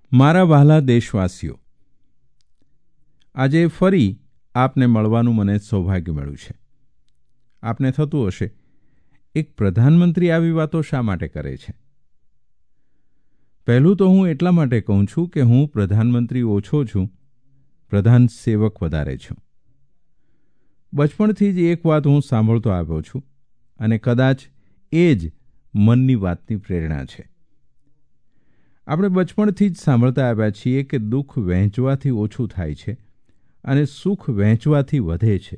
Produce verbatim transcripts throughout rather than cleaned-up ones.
મારા વહાલા દેશવાસીઓ, આજે ફરી આપને મળવાનું મને સૌભાગ્ય મળ્યું છે. આપને થતું હશે, એક પ્રધાનમંત્રી આવી વાતો શા માટે કરે છે? પહેલું તો હું એટલા માટે કહું છું કે હું પ્રધાનમંત્રી ઓછો છું, પ્રધાન સેવક વધારે છું. બચપણથી જ એક વાત હું સાંભળતો આવ્યો છું અને કદાચ એ જ મનની વાતની પ્રેરણા છે. આપણે બચપણથી જ સાંભળતા આવ્યા છીએ કે દુઃખ વહેંચવાથી ઓછું થાય છે અને સુખ વહેંચવાથી વધે છે.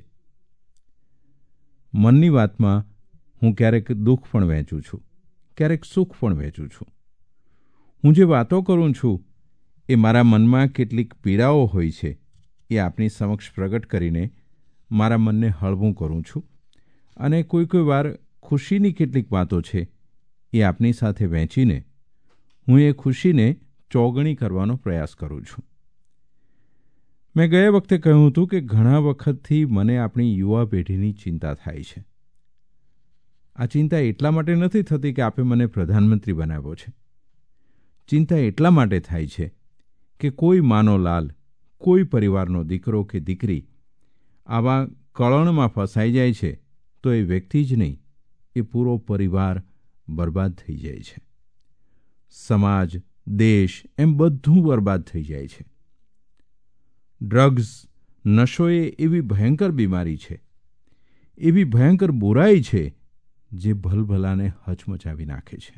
મનની વાતમાં હું ક્યારેક દુઃખ પણ વહેંચું છું, ક્યારેક સુખ પણ વહેંચું છું. હું જે વાતો કરું છું એ મારા મનમાં કેટલીક પીડાઓ હોય છે એ આપની સમક્ષ પ્રગટ કરીને મારા મનને હળવું કરું છું અને કોઈ કોઈ વાર ખુશીની કેટલીક વાતો છે એ આપની સાથે વહેંચીને હું એ ખુશીને ચોગણી કરવાનો પ્રયાસ કરું છું. મેં ગયા વખતે કહ્યું હતું કે ઘણા વખતથી મને આપણી યુવા પેઢીની ચિંતા થાય છે. આ ચિંતા એટલા માટે નથી થતી કે આપે મને પ્રધાનમંત્રી બનાવ્યો છે. ચિંતા એટલા માટે થાય છે કે કોઈ માનો લાલ, કોઈ પરિવારનો દીકરો કે દીકરી આવા કળણમાં ફસાઈ જાય છે તો એ વ્યક્તિ જ નહીં, એ પૂરો પરિવાર બરબાદ થઈ જાય છે. સમાજ, દેશ એમ બધું બરબાદ થઈ જાય છે. ડ્રગ્સ, નશો એ એવી ભયંકર બીમારી છે, એવી ભયંકર બુરાઈ છે જે ભલભલાને હચમચાવી નાખે છે.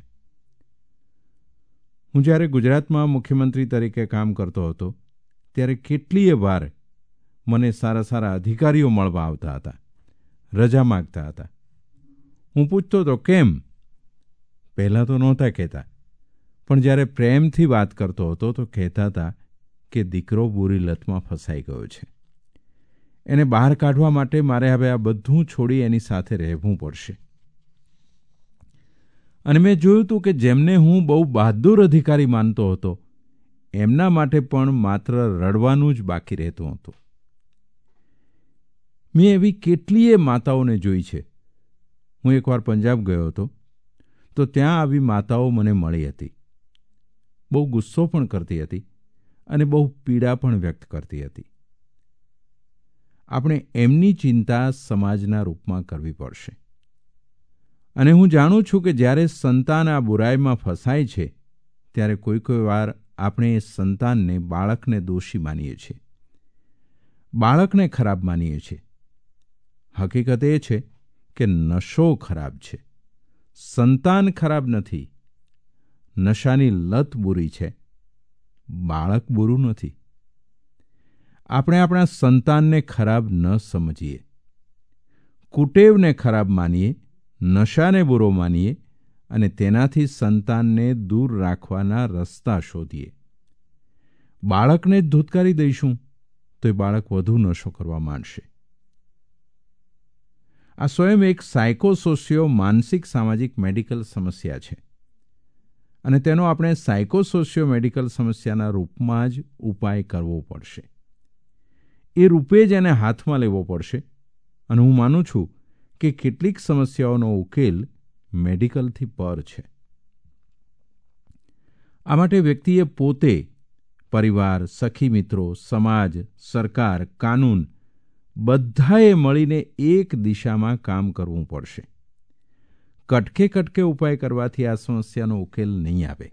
હું જ્યારે ગુજરાતમાં મુખ્યમંત્રી તરીકે કામ કરતો હતો ત્યારે કેટલીય વાર મને સારા સારા અધિકારીઓ મળવા આવતા હતા, રજા માગતા હતા. હું પૂછતો હતો કેમ? પહેલાં તો નહોતા કહેતા, પણ જ્યારે પ્રેમથી વાત કરતો હતો તો કહેતા હતા કે દીકરો બુરી લતમાં ફસાઈ ગયો છે, એને બહાર કાઢવા માટે મારે હવે આ બધું છોડી એની સાથે રહેવું પડશે. અને મેં જોયું હતું કે જેમને હું બહુ બહાદુર અધિકારી માનતો હતો એમના માટે પણ માત્ર રડવાનું જ બાકી રહેતું હતું. મેં એવી કેટલીય માતાઓને જોઈ છે. હું એકવાર પંજાબ ગયો હતો તો ત્યાં આવી માતાઓ મને મળી હતી. બહુ ગુસ્સો પણ કરતી હતી અને બહુ પીડા પણ વ્યક્ત કરતી હતી. આપણે એમની ચિંતા સમાજના રૂપમાં કરવી પડશે. અને હું જાણું છું કે જ્યારે સંતાન આ બુરાઈમાં ફસાય છે ત્યારે કોઈ કોઈ વાર આપણે એ સંતાનને, બાળકને દોષી માનીએ છીએ, બાળકને ખરાબ માનીએ છીએ. હકીકત એ છે કે નશો ખરાબ છે, સંતાન ખરાબ નથી. નશાની લત બુરી છે, બાળક બુરું નથી. આપણે આપણા સંતાનને ખરાબ ન સમજીએ, કુટેવને ખરાબ માનીએ, નશાને બુરો માનીએ અને તેનાથી સંતાનને દૂર રાખવાના રસ્તા શોધીએ. બાળકને જ ધૂતકારી દઈશું તો એ બાળક વધુ નશો કરવા માંડશે. આ સ્વયં એક સાયકોસોશિયો માનસિક સામાજિક મેડિકલ સમસ્યા છે અને તેનો આપણે સાયકોસોશિયો મેડિકલ સમસ્યાના રૂપમાં જ ઉપાય કરવો પડશે. એ રૂપે જ એને હાથમાં લેવો પડશે. અને હું માનું છું કે કેટલીક સમસ્યાઓનો ઉકેલ મેડિકલથી પર છે. આ માટે વ્યક્તિએ પોતે, પરિવાર, સખી મિત્રો, સમાજ, સરકાર, કાનૂન બધાએ મળીને એક દિશામાં કામ કરવું પડશે. કટકે કટકે ઉપાય કરવાથી આ સમસ્યાનો ઉકેલ નહીં આવે.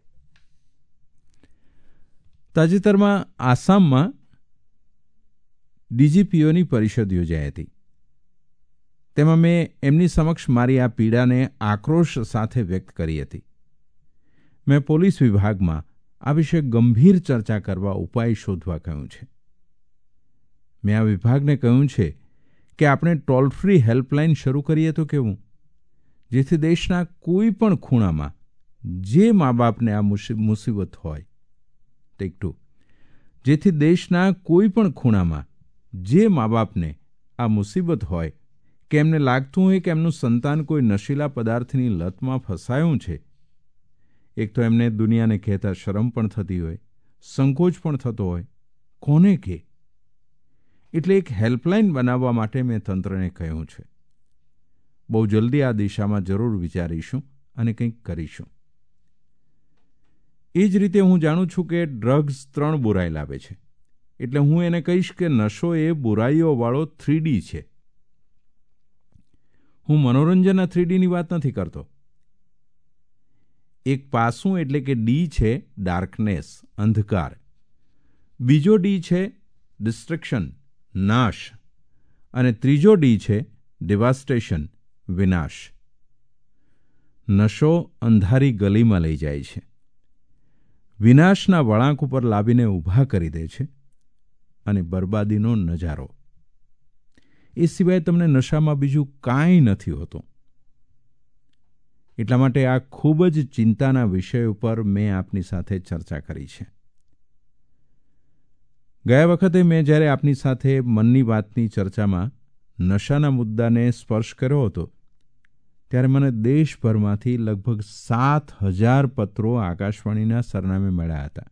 તાજેતરમાં આસામમાં ડીજીપીઓની પરિષદ યોજાઈ હતી. તેમાં મેં એમની સમક્ષ મારી આ પીડાને આક્રોશ સાથે વ્યક્ત કરી હતી. મેં પોલીસ વિભાગમાં આ વિશે ગંભીર ચર્ચા કરવા, ઉપાય શોધવા કહ્યું છે. મેં આ વિભાગને કહ્યું છે કે આપણે ટોલ ફ્રી હેલ્પલાઇન શરૂ કરીએ તો કેવું? જેથી દેશના કોઈ પણ ખૂણામાં જે મા બાપને આ મુસીબત હોય, ટેક ટુ, જેથી દેશના કોઈ પણ ખૂણામાં જે મા બાપને આ મુસીબત હોય કે એમને લાગતું હોય કે એમનું સંતાન કોઈ નશીલા પદાર્થની લતમાં ફસાયું છે, એક તો એમને દુનિયાને કહેતા શરમ પણ થતી હોય, સંકોચ પણ થતો હોય, કોને કહે? એટલે એક હેલ્પલાઇન બનાવવા માટે મેં તંત્રને કહ્યું છે. બહુ જલ્દી આ દિશામાં જરૂર વિચારીશું અને કંઈક કરીશું. એ જ રીતે હું જાણું છું કે ડ્રગ્સ ત્રણ બુરાઈ લાવે છે, એટલે હું એને કહીશ કે નશો એ બુરાઈઓવાળો થ્રીડી છે. હું મનોરંજનના થ્રીડીની વાત નથી કરતો. એક પાસું એટલે કે ડી છે ડાર્કનેસ, અંધકાર. બીજો ડી છે ડિસ્ટ્રક્શન, નાશ. અને ત્રીજો ડી છે ડિવાસ્ટેશન, વિનાશ. નશો અંધારી ગલીમાં લઈ જાય છે, વિનાશના વળાંક ઉપર લાવીને ઊભા કરી દે છે, અને બરબાદીનો નજારો. એ સિવાય તમને નશામાં બીજું કાંઈ નથી હોતું. એટલા માટે આ ખૂબ જ ચિંતાના વિષય ઉપર મેં આપની સાથે ચર્ચા કરી છે. ગયા વખતે મેં જ્યારે આપની સાથે મનની વાતની ચર્ચામાં નશાના મુદ્દાને સ્પર્શ કર્યો હતો, ત્યારે મને દેશભરમાંથી લગભગ સાત હજાર પત્રો આકાશવાણીના સરનામે મળ્યા હતા.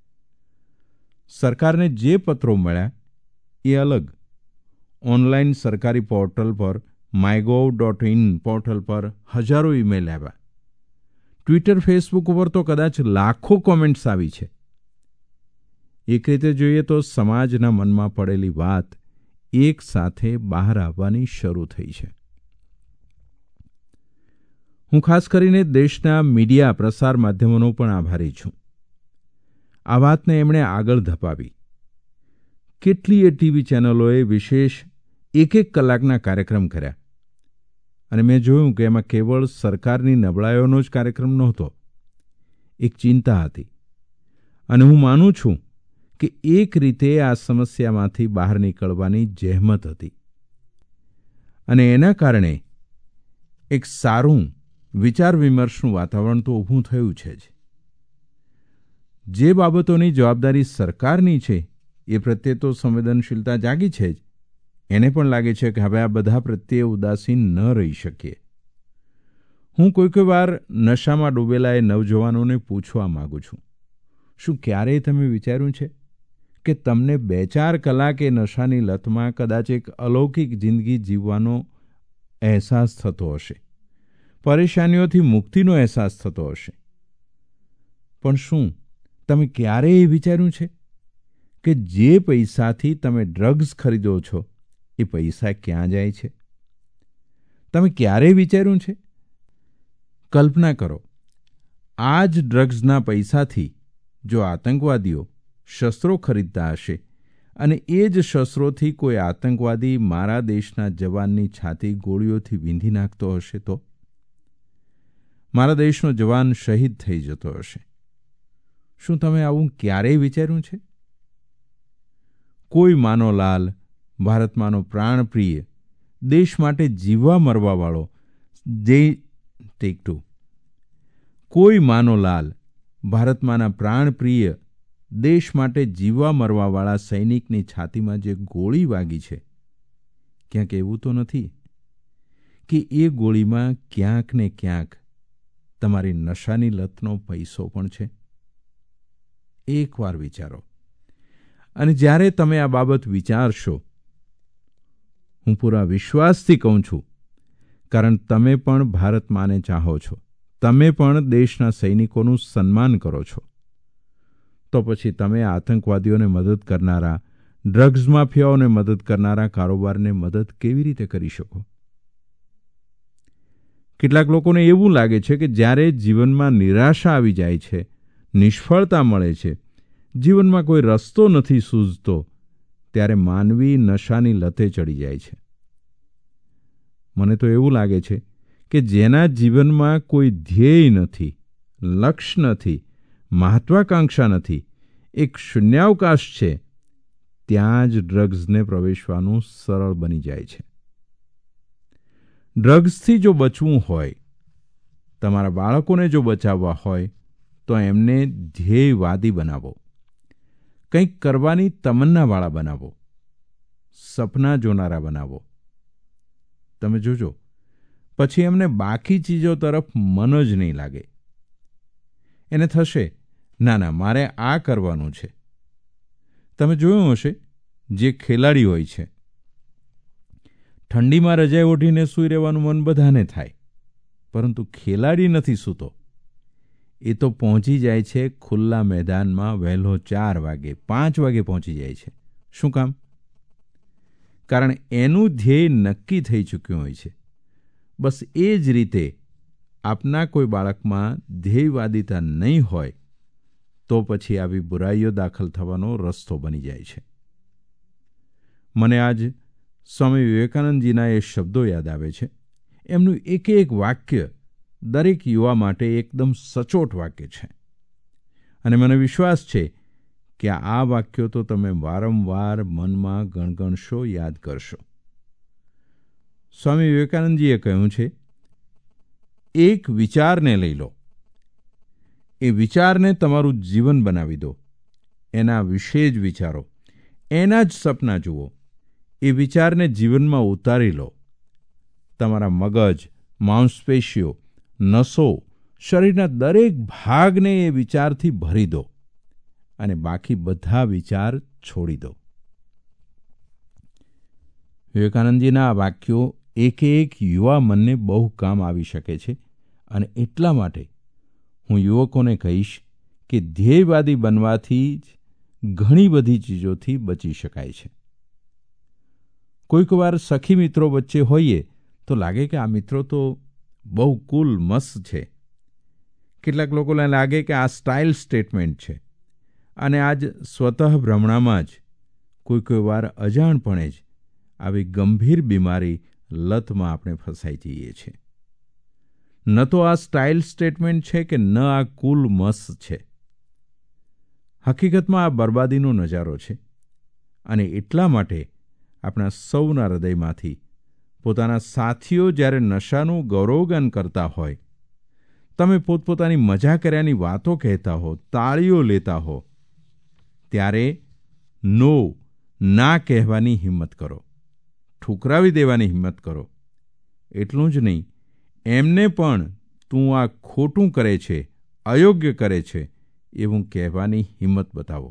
સરકારને જે પત્રો મળ્યા એ અલગ. ઓનલાઈન સરકારી પોર્ટલ પર માયગોવ ડોટ ઇન પોર્ટલ પર હજારો ઈમેલ આવ્યા. ટ્વિટર, ફેસબુક ઉપર તો કદાચ લાખો કોમેન્ટ્સ આવી છે. એક રીતે જોઈએ તો સમાજના મનમાં પડેલી વાત એક સાથે બહાર આવવાની શરૂ થઈ છે. હું ખાસ કરીને દેશના મીડિયા પ્રસાર માધ્યમોનો પણ આભારી છું. આ વાતને એમણે આગળ ધપાવી. કેટલીય ટીવી ચેનલોએ વિશેષ એક એક કલાકના કાર્યક્રમ કર્યા, અને મેં જોયું કે એમાં કેવળ સરકારની નબળાઈઓનો જ કાર્યક્રમ નહોતો. એક ચિંતા હતી, અને હું માનું છું કે એક રીતે આ સમસ્યામાંથી બહાર નીકળવાની જહેમત હતી. અને એના કારણે એક સારું વિચાર વિમર્શનું વાતાવરણ તો ઊભું થયું છે જ. જે બાબતોની જવાબદારી સરકારની છે એ પ્રત્યે તો સંવેદનશીલતા જાગી છે જ. એને પણ લાગે છે કે હવે આ બધા પ્રત્યે ઉદાસીન ન રહી શકીએ. હું કોઈ કોઈ વાર નશામાં ડૂબેલા એ નવજવાનોને પૂછવા માગું છું, શું ક્યારેય તમે વિચાર્યું છે કે તમને બે ચાર કલાક એ નશાની લતમાં કદાચ એક અલૌકિક જિંદગી જીવવાનો અહેસાસ થતો હશે, પરેશાનીઓથી મુક્તિનો અહેસાસ થતો હશે. પણ શું તમે ક્યારેય વિચાર્યું છે કે જે પૈસાથી તમે ડ્રગ્સ ખરીદો છો એ પૈસા ક્યાં જાય છે? તમે ક્યારેય વિચાર્યું છે? કલ્પના કરો, આ જ ડ્રગ્સના પૈસાથી જો આતંકવાદીઓ શસ્ત્રો ખરીદતા હશે, અને એ જ શસ્ત્રોથી કોઈ આતંકવાદી મારા દેશના જવાનની છાતી ગોળીઓથી વીંધી નાખતો હશે, તો મારા દેશનો જવાન શહીદ થઈ જતો હશે. શું તમે આવું ક્યારેય વિચાર્યું છે? કોઈ માનો લાલ, ભારતમાંનો પ્રાણપ્રિય, દેશ માટે જીવવા મરવાવાળો જે ટેક ટુ કોઈ માનો લાલ, ભારતમાંના પ્રાણપ્રિય, દેશ માટે જીવવા મરવાવાળા સૈનિકની છાતીમાં જે ગોળી વાગી છે, ક્યાંક એવું તો નથી કે એ ગોળીમાં ક્યાંક ને ક્યાંક તમારી નશાની લતનો પૈસો પણ છે? એકવાર વિચારો. અને જ્યારે તમે આ બાબત વિચારશો, હું પૂરા વિશ્વાસથી કહું છું, કારણ તમે પણ ભારત માને ચાહો છો, તમે પણ દેશના સૈનિકોનું સન્માન કરો છો, તો પછી તમે આતંકવાદીઓને મદદ કરનારા, ડ્રગ્સ માફિયાઓને મદદ કરનારા કારોબારને મદદ કેવી રીતે કરી શકો? કેટલાક લોકોને એવું લાગે છે કે જ્યારે જીવનમાં નિરાશા આવી જાય છે, નિષ્ફળતા મળે છે, જીવનમાં કોઈ રસ્તો નથી સૂઝતો, ત્યારે માનવી નશાની લતે ચડી જાય છે. મને તો એવું લાગે છે કે જેના જીવનમાં કોઈ ધ્યેય નથી, લક્ષ્ય નથી, મહત્વાકાંક્ષા નથી, એક શૂન્યાવકાશ છે, ત્યાં જ ડ્રગ્સને પ્રવેશવાનું સરળ બની જાય છે. ડ્રગ્સથી જો બચવું હોય, તમારા બાળકોને જો બચાવવા હોય, તો એમને ધ્યેયવાદી બનાવો, કંઈક કરવાની તમન્નાવાળા બનાવો, સપના જોનારા બનાવો. તમે જોજો, પછી એમને બાકી ચીજો તરફ મન જ નહીં લાગે. એને થશે, ના ના, મારે આ કરવાનું છે. તમે જોયું હશે, જે ખેલાડી હોય છે, ઠંડીમાં રજાઈ ઓઢીને સૂઈ રહેવાનું મન બધાને થાય, પરંતુ ખેલાડી નથી સૂતો. એ તો પહોંચી જાય છે ખુલ્લા મેદાનમાં વહેલો ચાર વાગે, પાંચ વાગે પહોંચી જાય છે. શું કામ? કારણ એનું ધ્યેય નક્કી થઈ ચૂક્યું હોય છે. બસ એ જ રીતે આપના કોઈ બાળકમાં ધ્યેયવાદિતા નહીં હોય તો પછી આવી બુરાઈઓ દાખલ થવાનો રસ્તો બની જાય છે. મને આજ સ્વામી વિવેકાનંદજીના એ શબ્દો યાદ આવે છે. એમનું એક એક વાક્ય દરેક યુવા માટે એકદમ સચોટ વાક્ય છે અને મને વિશ્વાસ છે કે આ વાક્યો તો તમે વારંવાર મનમાં ગણગણશો, યાદ કરશો. સ્વામી વિવેકાનંદજીએ કહ્યું છે, એક વિચારને લઈ લો, એ વિચારને તમારું જીવન બનાવી દો, એના વિશે જ વિચારો, એના જ સપના જુઓ, એ વિચારને જીવનમાં ઉતારી લો. તમારા મગજ, માંસપેશીઓ, નસો, શરીરના દરેક ભાગને એ વિચારથી ભરી દો અને બાકી બધા વિચાર છોડી દો. વિવેકાનંદજીના આ વાક્યો એક એક યુવા મનને બહુ કામ આવી શકે છે અને એટલા માટે હું યુવકોને કહીશ કે ધ્યેયવાદી બનવાથી જ ઘણી બધી ચીજોથી બચી શકાય છે. કોઈક વાર સખી મિત્રો વચ્ચે હોઈએ તો લાગે કે આ મિત્રો તો બહુ કુલ મસ્ત છે. કેટલાક લોકોને લાગે કે આ સ્ટાઇલ સ્ટેટમેન્ટ છે અને આજ સ્વતઃ ભ્રમણામાં જ કોઈ કોઈ વાર અજાણપણે જ આવી ગંભીર બીમારી લતમાં આપણે ફસાઈ જઈએ છીએ. ન તો આ સ્ટાઇલ સ્ટેટમેન્ટ છે કે ન આ કુલ મસ્ત છે. હકીકતમાં આ બરબાદીનો નજારો છે અને એટલા માટે આપણા સૌના હૃદયમાંથી પોતાના સાથીઓ જ્યારે નશાનું ગૌરવગાન કરતા હોય, તમે પોતપોતાની મજા કર્યાની વાતો કહેતા હો, તાળીઓ લેતા હો, ત્યારે નો, ના કહેવાની હિંમત કરો, ઠુકરાવી દેવાની હિંમત કરો. એટલું જ નહીં, એમને પણ તું આ ખોટું કરે છે, અયોગ્ય કરે છે એવું કહેવાની હિંમત બતાવો.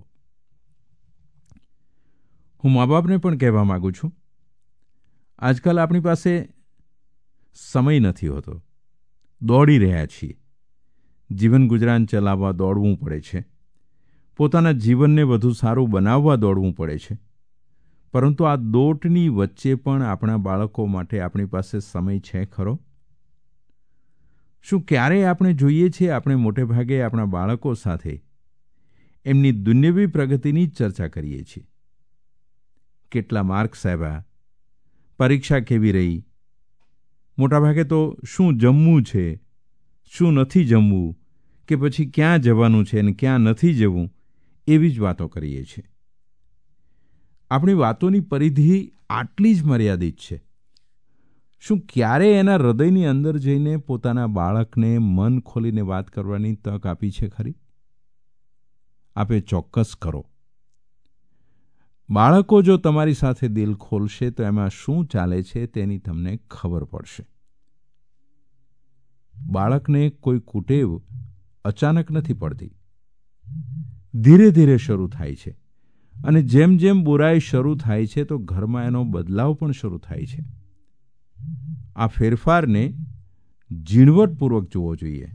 હું મા બાપને પણ કહેવા માગું છું, આજકાલ આપણી પાસે સમય નથી હોતો, દોડી રહ્યા છીએ, જીવન ગુજરાન ચલાવવા દોડવું પડે છે, પોતાના જીવનને વધુ સારું બનાવવા દોડવું પડે છે. પરંતુ આ દોટની વચ્ચે પણ આપણા બાળકો માટે આપણી પાસે સમય છે ખરો? શું ક્યારેય આપણે જોઈએ છીએ આપણે મોટે ભાગે આપણા બાળકો સાથે એમની દુન્યવી પ્રગતિની ચર્ચા કરીએ છીએ? કેટલા માર્ક્સ આવ્યા, પરીક્ષા કેવી રહી, મોટાભાગે તો શું જમવું છે, શું નથી જમવું, કે પછી ક્યાં જવાનું છે અને ક્યાં નથી જવું, એવી જ વાતો કરીએ છીએ. આપણી વાતોની પરિધિ આટલી જ મર્યાદિત છે. શું ક્યારે એના હૃદયની અંદર જઈને પોતાના બાળકને મન ખોલીને વાત કરવાની તક આપી છે ખરી? આપે ચોક્કસ કરો. બાળકો જો તમારી સાથે દિલ ખોલશે તો એમાં શું ચાલે છે તેની તમને ખબર પડશે. બાળકને કોઈ કુટેવ અચાનક નથી પડતી, ધીરે ધીરે શરૂ થાય છે અને જેમ જેમ બુરાઈ શરૂ થાય છે તો ઘરમાં એનો બદલાવ પણ શરૂ થાય છે. આ ફેરફારને ઝીણવટપૂર્વક જોવો જોઈએ.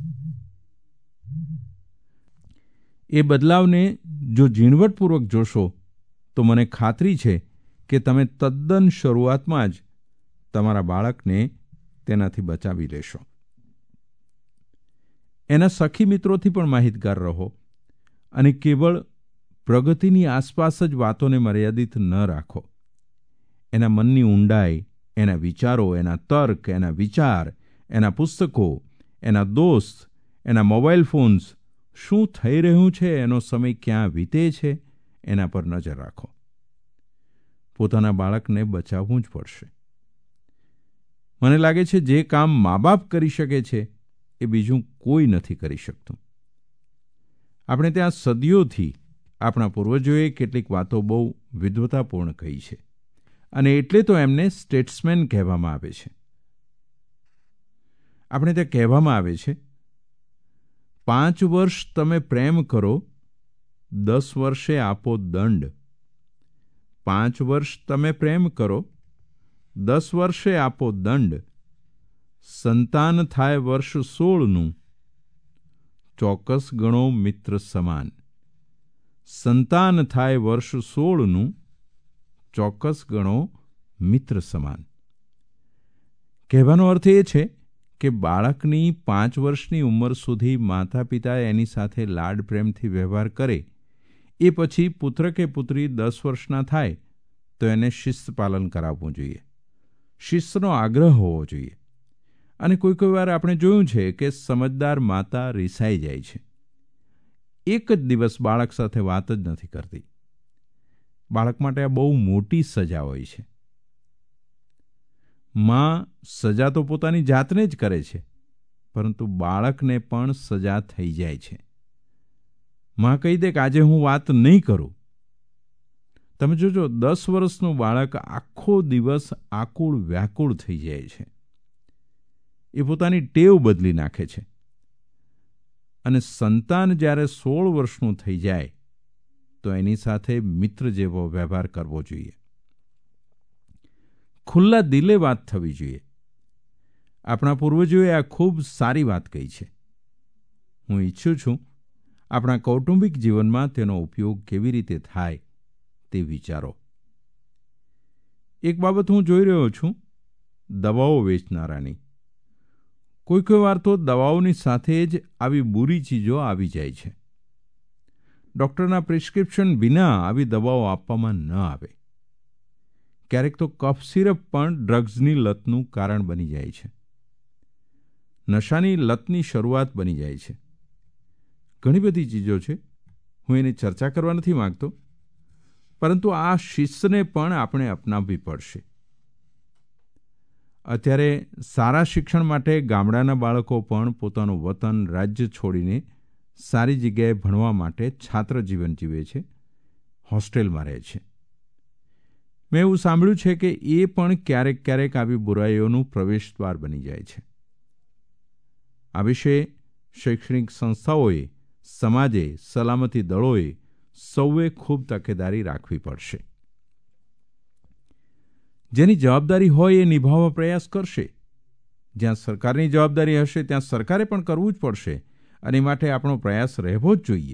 એ બદલાવને જો ઝીણવટપૂર્વક જોશો તો મને ખાતરી છે કે તમે તદ્દન શરૂઆતમાં જ તમારા બાળકને તેનાથી બચાવી લેશો. એના સખી મિત્રોથી પણ માહિતગાર રહો અને કેવળ પ્રગતિની આસપાસ જ વાતોને મર્યાદિત ન રાખો. એના મનની ઊંડાઈ, એના વિચારો, એના તર્ક, એના વિચાર, એના પુસ્તકો, એના દોસ્ત, એના મોબાઈલ ફોન્સ, શું થઈ રહ્યું છે, એનો સમય ક્યાં વીતે છે, એના પર નજર રાખો. પોતાના બાળકને બચાવવું જ પડશે. મને લાગે છે જે કામ મા બાપ કરી શકે છે એ બીજું કોઈ નથી કરી શકતું. આપણે ત્યાં સદીઓથી આપણા પૂર્વજોએ કેટલીક વાતો બહુ વિદ્વતાપૂર્ણ કહી છે અને એટલે તો એમને સ્ટેટ્સમેન કહેવામાં આવે છે. આપણે ત્યાં કહેવામાં આવે છે, પાંચ વર્ષ તમે પ્રેમ કરો, દસ વર્ષે આપો દંડ. પાંચ વર્ષ તમે પ્રેમ કરો, દસ વર્ષે આપો દંડ. સંતાન થાય વર્ષ સોળનું, ચોક્કસ ગણો મિત્ર સમાન. સંતાન થાય વર્ષ સોળનું, ચોક્કસ ગણો મિત્ર સમાન. કહેવાનો અર્થ એ છે કે બાળકની પાંચ વર્ષની ઉંમર સુધી માતા પિતા એની સાથે લાડ પ્રેમથી વ્યવહાર કરે, એ પછી પુત્ર કે પુત્રી દસ વર્ષના થાય તો એને શિસ્ત પાલન કરાવવું જોઈએ. શિસ્તનો આગ્રહ હોવો જોઈએ. અને કોઈ કોઈ વાર આપણે જોયું છે કે સમજદાર માતા રિસાઈ જાય છે. એક જ દિવસ બાળક સાથે વાત જ નથી કરતી. બાળક માટે આ બહુ મોટી સજા હોય છે. માં સજા તો પોતાની જાતને જ કરે છે, પરંતુ બાળકને પણ સજા થઈ જાય છે. માં કહી દે કે આજે હું વાત નહીં કરું. તમે જોજો, દસ વર્ષનું બાળક આખો દિવસ આકુળ વ્યાકુળ થઈ જાય છે. એ પોતાની ટેવ બદલી નાખે છે. અને સંતાન જ્યારે સોળ વર્ષનું થઈ જાય તો એની સાથે મિત્ર જેવો વ્યવહાર કરવો જોઈએ. ખુલ્લા દિલે વાત થવી જોઈએ. આપણા પૂર્વજોએ આ ખૂબ સારી વાત કહી છે. હું ઈચ્છું છું આપણા કૌટુંબિક જીવનમાં તેનો ઉપયોગ કેવી રીતે થાય તે વિચારો. એક બાબત હું જોઈ રહ્યો છું, દવાઓ વેચનારાની. કોઈ કોઈ વાર તો દવાઓની સાથે જ આવી બુરી ચીજો આવી જાય છે. ડૉક્ટરના પ્રિસ્ક્રિપ્શન વિના આવી દવાઓ આપવામાં ન આવે. ક્યારેક તો કફ સિરપ પણ ડ્રગ્સની લતનું કારણ બની જાય છે. નશાની લતની શરૂઆત બની જાય છે. ઘણી બધી ચીજો છે, હું એની ચર્ચા કરવા નથી માંગતો, પરંતુ આ શિસ્તને પણ આપણે અપનાવવી પડશે. અત્યારે સારા શિક્ષણ માટે ગામડાના બાળકો પણ પોતાનું વતન રાજ્ય છોડીને સારી જગ્યાએ ભણવા માટે છાત્ર જીવન જીવે છે, હોસ્ટેલમાં રહે છે. મેં એવું સાંભળ્યું છે કે એ પણ ક્યારેક ક્યારેક આવી બુરાઈઓનું પ્રવેશદ્વાર બની જાય છે. આ વિશે શૈક્ષણિક સંસ્થાઓએ, સમાજે, સલામતી દળોએ સૌએ ખૂબ તકેદારી રાખવી પડશે. જેની જવાબદારી હોય એ નિભાવવા પ્રયાસ કરશે. જ્યાં સરકારની જવાબદારી હશે ત્યાં સરકારે પણ કરવું જ પડશે, અને માટે આપણો પ્રયાસ રહેવો જ જોઈએ.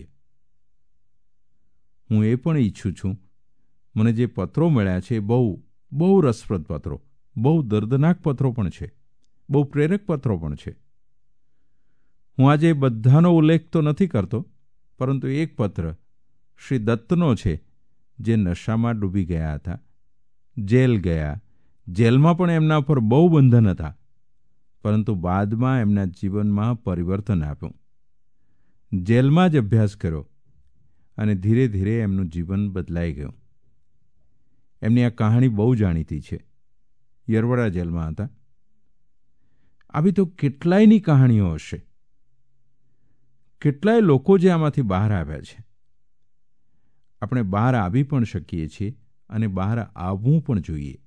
હું એ પણ ઈચ્છું છું, મને જે પત્રો મળ્યા છે બહુ બહુ રસપ્રદ પત્રો, બહુ દર્દનાક પત્રો પણ છે, બહુ પ્રેરક પત્રો પણ છે. હું આજે બધાનો ઉલ્લેખ તો નથી કરતો, પરંતુ એક પત્ર શ્રી દત્તનો છે, જે નશામાં ડૂબી ગયા હતા, જેલ ગયા. જેલમાં પણ એમના પર બહુ બંધન હતા, પરંતુ બાદમાં એમના જીવનમાં પરિવર્તન આવ્યું. જેલમાં જ અભ્યાસ કર્યો અને ધીરે ધીરે એમનું જીવન બદલાઈ ગયું. એમની આ કહાણી બહુ જાણીતી છે. યરવડા જેલમાં હતા. આવી તો કેટલાયની કહાણીઓ હશે. કેટલાય લોકો જે આમાંથી બહાર આવ્યા છે. આપણે બહાર આવી પણ શકીએ છીએ અને બહાર આવવું પણ જોઈએ.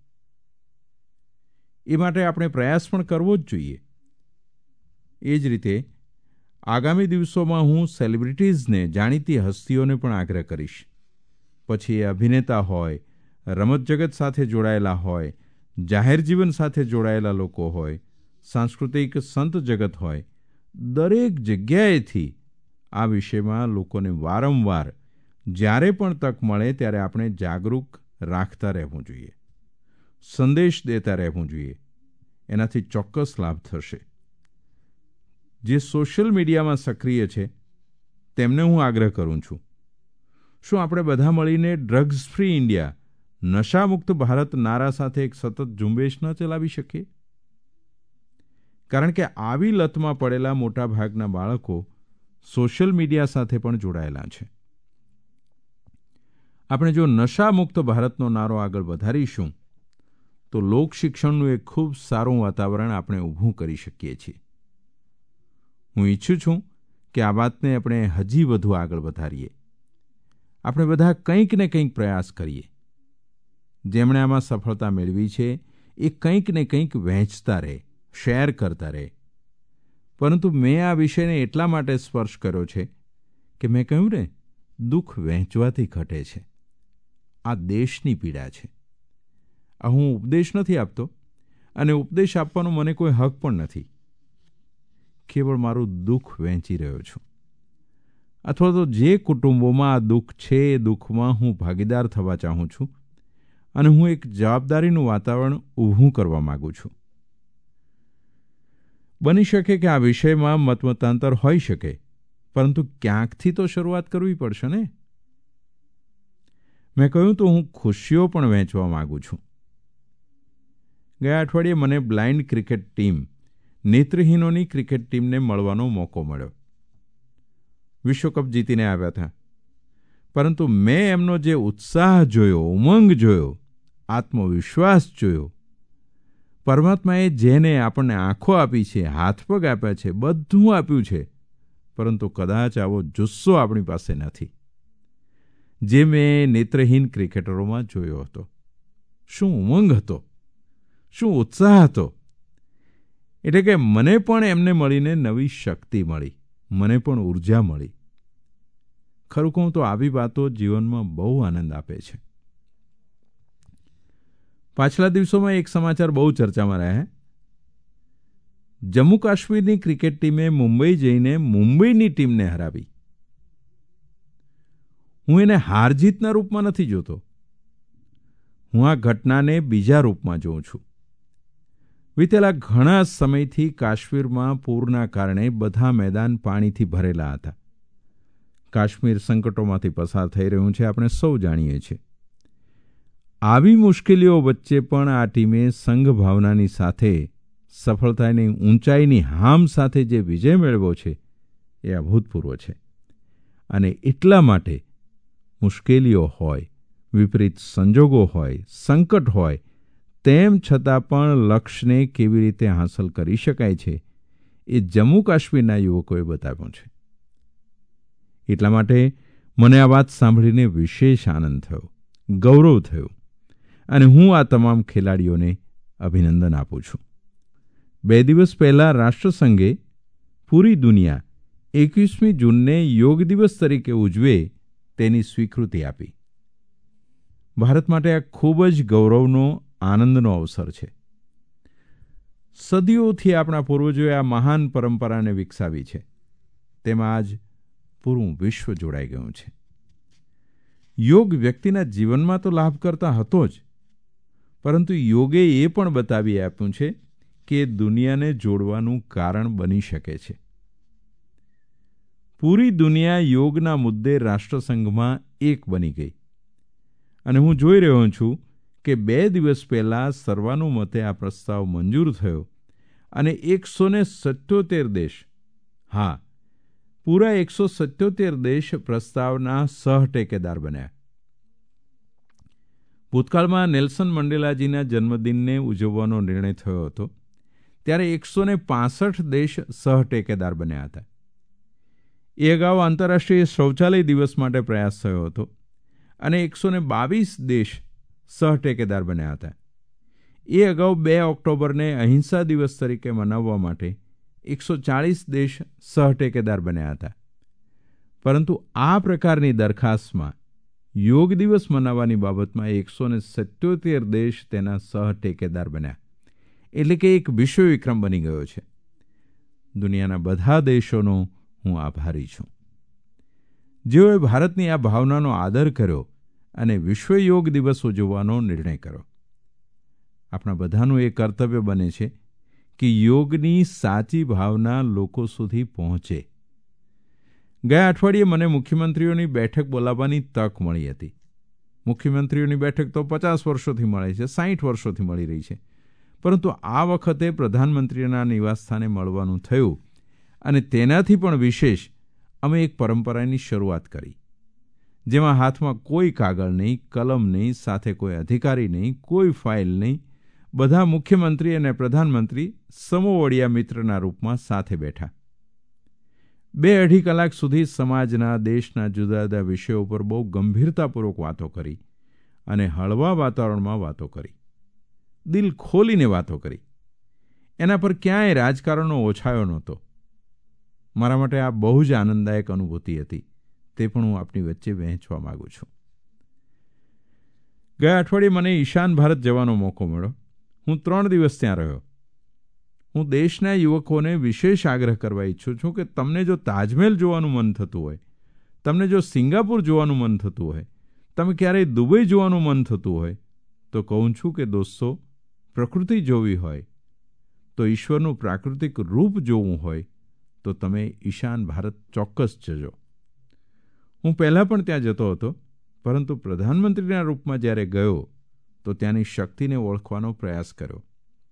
એ માટે આપણે પ્રયાસ પણ કરવો જ જોઈએ. એ જ રીતે આગામી દિવસોમાં હું સેલિબ્રિટીઝને, જાણીતી હસ્તીઓને પણ આગ્રહ કરીશ. પછી એ અભિનેતા હોય, રમત જગત સાથે જોડાયેલા હોય, જાહેર જીવન સાથે જોડાયેલા લોકો હોય, સાંસ્કૃતિક સંત જગત હોય, દરેક જગ્યાએથી આ વિષયમાં લોકોને વારંવાર જ્યારે પણ તક મળે ત્યારે આપણે જાગૃત રાખતા રહેવું જોઈએ. સંદેશ દેતા રહેવું જોઈએ. એનાથી ચોક્કસ લાભ થશે. જે સોશિયલ મીડિયામાં સક્રિય છે તેમને હું આગ્રહ કરું છું, શું આપણે બધા મળીને ડ્રગ્સ ફ્રી ઇન્ડિયા, નશામુક્ત ભારત નારા સાથે એક સતત ઝુંબેશ ન ચલાવી શકીએ? કારણ કે આવી લતમાં પડેલા મોટા ભાગના બાળકો સોશિયલ મીડિયા સાથે પણ જોડાયેલા છે. આપણે જો નશામુક્ત ભારતનો નારો આગળ વધારીશું તો લોકશિક્ષણનું એક ખૂબ સારું વાતાવરણ આપણે ઊભું કરી શકીએ છીએ. હું ઈચ્છું છું કે આ વાતને આપણે હજી વધુ આગળ વધારીએ. આપણે બધા કંઈક ને કંઈક પ્રયાસ કરીએ. જેમણે આમાં સફળતા મેળવી છે એ કંઈક ને કંઈક વહેંચતા રહે, શેર કરતા રહે. પરંતુ મેં આ વિષયને એટલા માટે સ્પર્શ કર્યો છે કે મેં કહ્યું ને, દુઃખ વહેંચવાથી ઘટે છે. આ દેશની પીડા છે. આ હું ઉપદેશ નથી આપતો, અને ઉપદેશ આપવાનો મને કોઈ હક પણ નથી. કેવળ મારું દુઃખ વહેંચી રહ્યો છું. અથવા તો જે કુટુંબોમાં આ દુઃખ છે એ દુઃખમાં હું ભાગીદાર થવા ચાહું છું અને હું એક જવાબદારીનું વાતાવરણ ઊભું કરવા માગું છું. બની શકે કે આ વિષયમાં મતમતાંતર હોઈ શકે, પરંતુ ક્યાંકથી તો શરૂઆત કરવી પડશે ને. મેં કહ્યું તો હું ખુશીઓ પણ વહેંચવા માગું છું. ગયા અઠવાડિયે મને બ્લાઇન્ડ ક્રિકેટ ટીમ, નેત્રહીનોની ક્રિકેટ ટીમને મળવાનો મોકો મળ્યો. વિશ્વકપ જીતીને આવ્યા હતા, પરંતુ મેં એમનો જે ઉત્સાહ જોયો, ઉમંગ જોયો, આત્મવિશ્વાસ જોયો, પરમાત્માએ જેને આપણને આંખો આપી છે, હાથ પગ આપ્યા છે, બધું આપ્યું છે, પરંતુ કદાચ આવો જુસ્સો આપણી પાસે નથી જે મેં નેત્રહીન ક્રિકેટરોમાં જોયો હતો. શું ઉમંગ હતો, શું ઉત્સાહ હતો! એટલે કે મને પણ એમને મળીને નવી શક્તિ મળી, મને પણ ઉર્જા મળી. ખરું કહું તો આવી વાતો જીવનમાં બહુ આનંદ આપે છે. પાછલા દિવસોમાં એક સમાચાર બહુ ચર્ચામાં રહ્યા. જમ્મુ કાશ્મીરની ક્રિકેટ ટીમે મુંબઈ જઈને મુંબઈની ટીમને હરાવી. હું એને હાર જીતના રૂપમાં નથી જોતો. હું આ ઘટનાને બીજા રૂપમાં જોઉં છું. વીતેલા ઘણા સમયથી કાશ્મીરમાં પૂરના કારણે બધા મેદાન પાણીથી ભરેલા હતા. કાશ્મીર સંકટોમાંથી પસાર થઈ રહ્યું છે, આપણે સૌ જાણીએ છીએ. આવી મુશ્કેલીઓ વચ્ચે પણ આ ટીમે સંઘ ભાવનાની સાથે સફળતાની ઊંચાઈની હામ સાથે જે વિજય મેળવ્યો છે એ અભૂતપૂર્વ છે. અને એટલા માટે મુશ્કેલીઓ હોય, વિપરીત સંજોગો હોય, સંકટ હોય, તેમ છતાં પણ લક્ષ્યને કેવી રીતે હાંસલ કરી શકાય છે એ જમ્મુ કાશ્મીરના યુવકોએ બતાવ્યું છે. એટલા માટે મને આ વાત સાંભળીને વિશેષ આનંદ થયો, ગૌરવ થયું, અને હું આ તમામ ખેલાડીઓને અભિનંદન આપું છું. બે દિવસ પહેલાં રાષ્ટ્રસંઘે પૂરી દુનિયા એકવીસમી જૂનને યોગ દિવસ તરીકે ઉજવે તેની સ્વીકૃતિ આપી. ભારત માટે આ ખૂબ જ ગૌરવનો, આનંદનો અવસર છે. સદીઓથી આપણા પૂર્વજોએ આ મહાન પરંપરાને વિકસાવી છે. તેમાં આજ પૂરું વિશ્વ જોડાઈ ગયું છે. યોગ વ્યક્તિના જીવનમાં તો લાભ કરતા હતો જ, પરંતુ યોગે એ પણ બતાવી આપ્યું છે કે દુનિયાને જોડવાનું કારણ બની શકે છે. પૂરી દુનિયા યોગના મુદ્દે રાષ્ટ્રસંઘમાં એક બની ગઈ. અને હું જોઈ રહ્યો છું કે બે દિવસ પહેલાં સર્વાનુમતે આ પ્રસ્તાવ મંજૂર થયો અને એકસો ને સત્યોતેર દેશ, હા, પૂરા એકસો સત્યોતેર દેશ પ્રસ્તાવના સહટેકેદાર બન્યા. ભૂતકાળમાં નેલ્સન મંડેલાજીના જન્મદિનને ઉજવવાનો નિર્ણય થયો હતો, ત્યારે એકસો ને પાસઠ દેશ સહટેકેદાર બન્યા હતા. એ અગાઉ આંતરરાષ્ટ્રીય શૌચાલય દિવસ માટે પ્રયાસ થયો હતો અને એકસો ને બાવીસ દેશ સહટેકેદાર બન્યા હતા. એ અગાઉ બે ઓક્ટોબરને અહિંસા દિવસ તરીકે મનાવવા માટે એકસો ચાળીસ દેશ સહટેકેદાર બન્યા હતા. પરંતુ આ પ્રકારની દરખાસ્તમાં યોગ દિવસ મનાવવાની બાબતમાં એકસો ને સત્યોતેર દેશ તેના સહટેકેદાર બન્યા. એટલે કે એક વિશ્વ વિક્રમ બની ગયો છે. દુનિયાના બધા દેશોનો હું આભારી છું, જેઓએ ભારતની આ ભાવનાનો આદર કર્યો અને વિશ્વ યોગ દિવસ ઉજવવાનો નિર્ણય કર્યો. આપણા બધાનું એ કર્તવ્ય બને છે કે યોગની સાચી ભાવના લોકો સુધી પહોંચે. ગયા અઠવાડિયે મને મુખ્યમંત્રીઓની બેઠક બોલાવવાની તક મળી હતી. મુખ્યમંત્રીઓની બેઠક તો પચાસ વર્ષોથી મળે છે, સાઠ વર્ષોથી મળી રહી છે, પરંતુ આ વખતે પ્રધાનમંત્રીના નિવાસસ્થાને મળવાનું થયું અને તેનાથી પણ વિશેષ અમે એક પરંપરાની શરૂઆત કરી, જેમાં હાથમાં કોઈ કાગળ નહીં, કલમ નહીં, સાથે કોઈ અધિકારી નહીં, કોઈ ફાઇલ નહીં, બધા મુખ્યમંત્રી અને પ્રધાનમંત્રી સમોવડિયા મિત્રના રૂપમાં સાથે બેઠા. બે અઢી કલાક સુધી સમાજના, દેશના જુદા જુદા વિષયો પર બહુ ગંભીરતાપૂર્વક વાતો કરી અને હળવા વાતાવરણમાં વાતો કરી, દિલ ખોલીને વાતો કરી. એના પર ક્યાંય રાજકારણનો ઓછાયો નહોતો. મારા માટે આ બહુ જ આનંદદાયક અનુભૂતિ હતી. તે પણ હું આપની વચ્ચે વહેંચવા માગું છું. ગયા અઠવાડિયે મને ઈશાન ભારત જવાનો મોકો મળ્યો. હું ત્રણ દિવસ ત્યાં રહ્યો. હું દેશના યુવકોને વિશેષ આગ્રહ કરવા ઈચ્છું છું કે તમને જો તાજમહેલ જોવાનું મન થતું હોય તમને જો સિંગાપુર જોવાનું મન થતું હોય, તમે ક્યારેય દુબઈ જોવાનું મન થતું હોય, તો કહું છું કે દોસ્તો, પ્રકૃતિ જોવી હોય, તો ઈશ્વરનું પ્રાકૃતિક રૂપ જોવું હોય, તો તમે ઈશાન ભારત ચોક્કસ જજો. હું પહેલાં પણ ત્યાં જતો હતો, પરંતુ પ્રધાનમંત્રીના રૂપમાં જ્યારે ગયો તો ત્યાંની શક્તિને ઓળખવાનો પ્રયાસ કર્યો.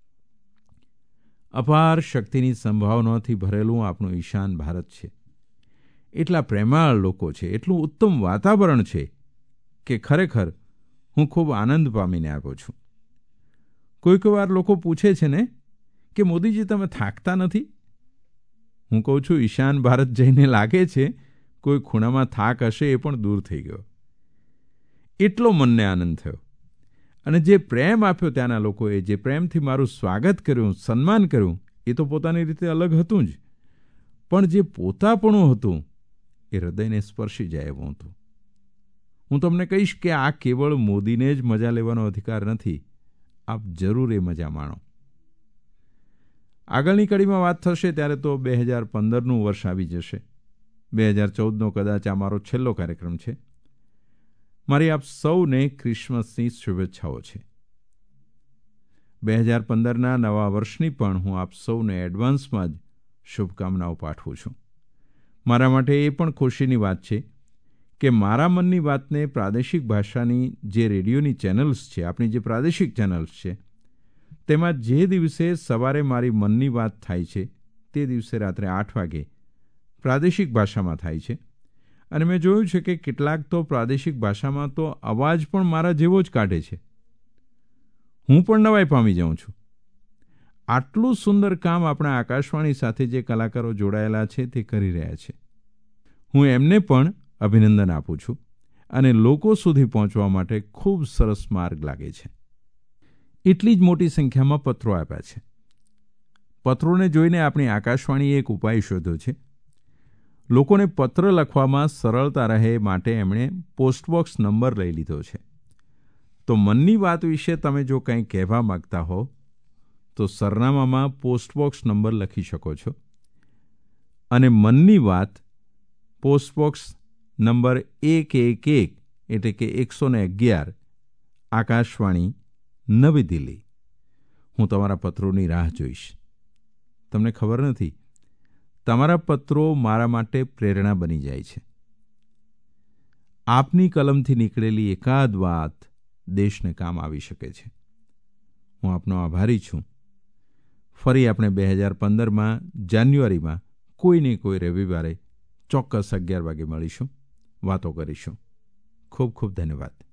અપાર શક્તિની સંભાવનાથી ભરેલું આપણું ઈશાન ભારત છે. એટલા પ્રેમાળ લોકો છે, એટલું ઉત્તમ વાતાવરણ છે કે ખરેખર હું ખૂબ આનંદ પામીને આવ્યો છું. કોઈક વાર લોકો પૂછે છે ને કે મોદીજી તમે થાકતા નથી? હું કહું છું ઈશાન ભારત જઈને લાગે છે કોઈ ખૂણામાં થાક હશે એ પણ દૂર થઈ ગયો. એટલો મનને આનંદ થયો. અને જે પ્રેમ આપ્યો ત્યાંના લોકોએ, જે પ્રેમથી મારું સ્વાગત કર્યું, સન્માન કર્યું, એ તો પોતાની રીતે અલગ હતું જ, પણ જે પોતાપણું હતું એ હૃદયને સ્પર્શી જાય એવું હતું. હું તમને કહીશ કે આ કેવળ મોદીને જ મજા લેવાનો અધિકાર નથી, આપ જરૂર એ મજા માણો. આગળની કડીમાં વાત થશે ત્યારે તો બે હજાર પંદરનું વર્ષ આવી જશે. બે હજાર ચૌદનો કદાચ આ મારો છેલ્લો કાર્યક્રમ છે. મારી આપ સૌને ક્રિસમસની શુભેચ્છાઓ છે. બે હજાર પંદરના નવા વર્ષની પણ હું આપ સૌને એડવાન્સમાં જ શુભકામનાઓ પાઠવું છું. મારા માટે એ પણ ખુશીની વાત છે કે મારા મનની વાતને પ્રાદેશિક ભાષાની જે રેડિયોની ચેનલ્સ છે, આપણી જે પ્રાદેશિક ચેનલ્સ છે, તેમાં જે દિવસે સવારે મારી મનની વાત થાય છે તે દિવસે રાત્રે આઠ વાગે પ્રાદેશિક ભાષામાં થાય છે. અને મેં જોયું છે કે કેટલાક તો પ્રાદેશિક ભાષામાં તો અવાજ પણ મારા જેવો જ કાઢે છે. હું પણ નવાઈ પામી જાઉં છું. આટલું સુંદર કામ આપણા આકાશવાણી સાથે જે કલાકારો જોડાયેલા છે તે કરી રહ્યા છે. હું એમને પણ અભિનંદન આપું છું અને લોકો સુધી પહોંચવા માટે ખૂબ સરસ માર્ગ લાગે છે. એટલી જ મોટી સંખ્યામાં પત્રો આપ્યા છે. પત્રોને જોઈને આપણી આકાશવાણીએ એક ઉપાય શોધ્યો છે. લોકોને પત્ર લખવામાં સરળતા રહે માટે એમણે પોસ્ટબોક્સ નંબર લઈ લીધો છે. તો મનની વાત વિશે તમે જો કંઈ કહેવા માગતા હો તો સરનામામાં પોસ્ટબોક્સ નંબર લખી શકો છો અને મનની વાત પોસ્ટબોક્સ નંબર એક એક એક એટલે કે એકસો ને અગિયાર આકાશવાણી નવી દિલ્હી. હું તમારા પત્રોની રાહ જોઈશ. તમને ખબર નથી, તમારા પત્રો મારા માટે પ્રેરણા બની જાય છે. આપની કલમથી નીકળેલી એકાદ વાત દેશને કામ આવી શકે છે. હું આપનો આભારી છું. ફરી આપણે બે હજાર પંદરમાં જાન્યુઆરીમાં કોઈને કોઈ રવિવારે ચોક્કસ અગિયાર વાગે મળીશું, વાતો કરીશું. ખૂબ ખૂબ ધન્યવાદ.